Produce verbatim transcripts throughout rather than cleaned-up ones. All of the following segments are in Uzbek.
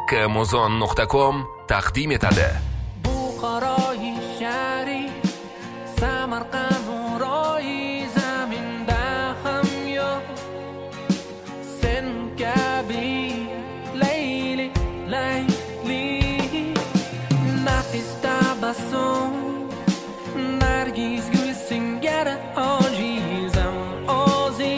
kmuzon nuqta com taqdim etadi. Buxoroyi shari Samarqand nuroyi zaminda ham yo'q sen kabi layli layli nafis tabassum nargiz gul singari ojizam ozi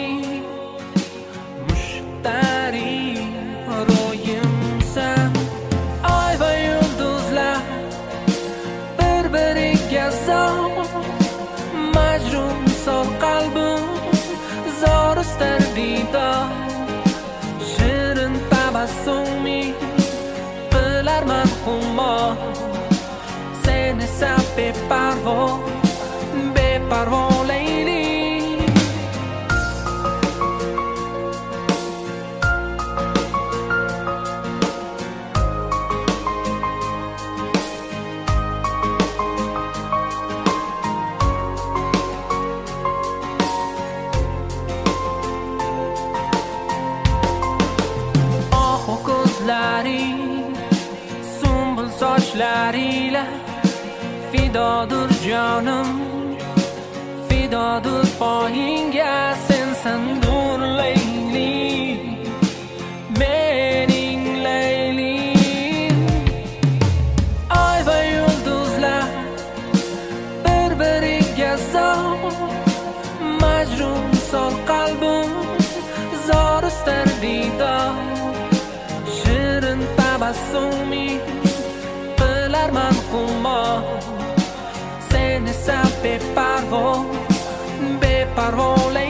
mushtari ro'yimsan ay va yulduzlar bir-biriga zor majnun sol qalbim zor istar diydor shirin tabassumi bilarman xumor sen esa beparvo beparvo layli sumbul sochlariga fidodur jonim fidodur poyingga sensan nur layli mening layli ay va yulduzlar bir-biriga zor majnun sol qalbim zor istar diydor shirin tabassumi bilarman xumor sen esa beparvo beparvo